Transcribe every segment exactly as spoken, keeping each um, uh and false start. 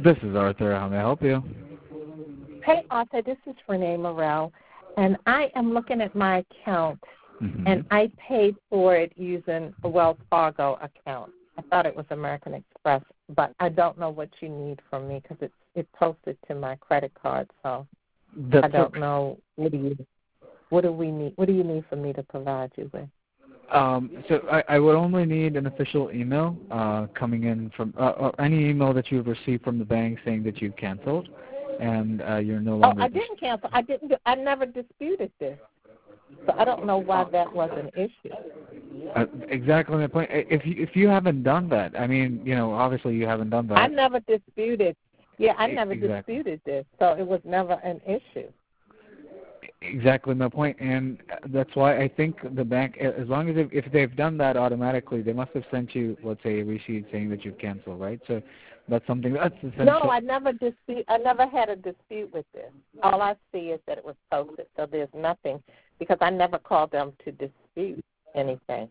This is Arthur. How may I help you? Hey, Arthur, this is Renee Morrell, and I am looking at my account, mm-hmm. and I paid for it using a Wells Fargo account. I thought it was American Express, but I don't know what you need from me because it's it posted to my credit card, so That's I don't okay. know what do you what do we need what do you need for me to provide you with? Um, so I, I would only need an official email uh, coming in from uh, or any email that you've received from the bank saying that you've canceled and uh, you're no longer. Oh, I didn't cancel. I didn't. I never disputed this, so I don't know why that was an issue. Uh, exactly my point. If you if you haven't done that, I mean, you know, obviously you haven't done that. I never disputed. Yeah, I never exactly. disputed this, so it was never an issue. Exactly my point, and that's why I think the bank, as long as if they've done that automatically, they must have sent you, let's say, a receipt saying that you've canceled, right? So that's something that's essential. No, I never dispute. I never had a dispute with this. All I see is that it was posted, so there's nothing because I never called them to dispute anything.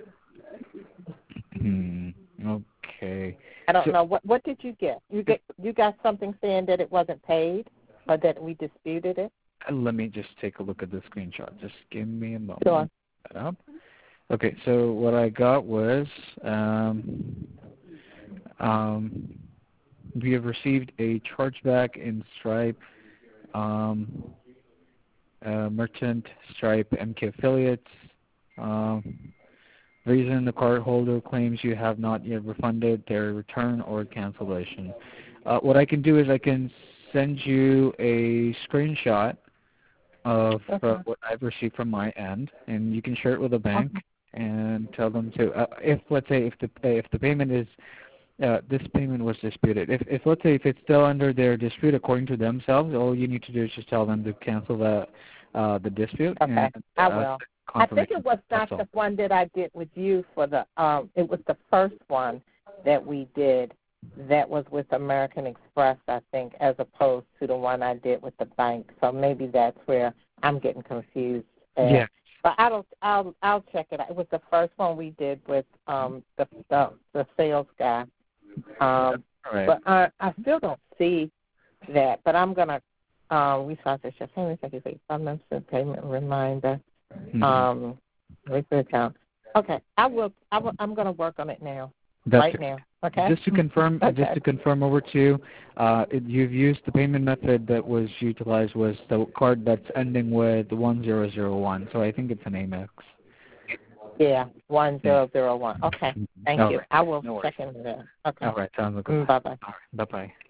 Hmm. Okay. I don't so, know what. What did you get? You get. You got something saying that it wasn't paid, or that we disputed it. Let me just take a look at the screenshot. Just give me a moment. Sure. Up. Okay, so what I got was um, um, we have received a chargeback in Stripe, um, uh, Merchant, Stripe, M K Affiliates. Um, reason the cardholder claims you have not yet refunded their return or cancellation. Uh, what I can do is I can send you a screenshot of okay. uh, what I've received from my end, and you can share it with the bank okay. and tell them to. Uh, if let's say if the if the payment is uh, this payment was disputed. If if let's say if it's still under their dispute according to themselves, all you need to do is just tell them to cancel the uh, the dispute. Okay, and, I uh, will. I think it was not the one that I did with you for the. Um, it was the first one that we did. That was with American Express, I think, as opposed to the one I did with the bank. So maybe that's where I'm getting confused. At. Yeah. But I don't. I'll I'll check it out. It was the first one we did with um the the, the sales guy. Um, right. But I I still don't see that. But I'm gonna. Um, we saw this. Payment payment reminder. Mm-hmm. Um, account. Okay, I will. I will. I'm gonna work on it now. That's right okay. now. Okay. Just to confirm, okay. just to confirm over to you, uh, it, you've used the payment method that was utilized was the card that's ending with one zero zero one. So I think it's an Amex. Yeah, one zero zero one. Okay. Thank All you. right. I will no check into that. Okay. All right. Sounds good. Mm, bye bye. All right. Bye bye.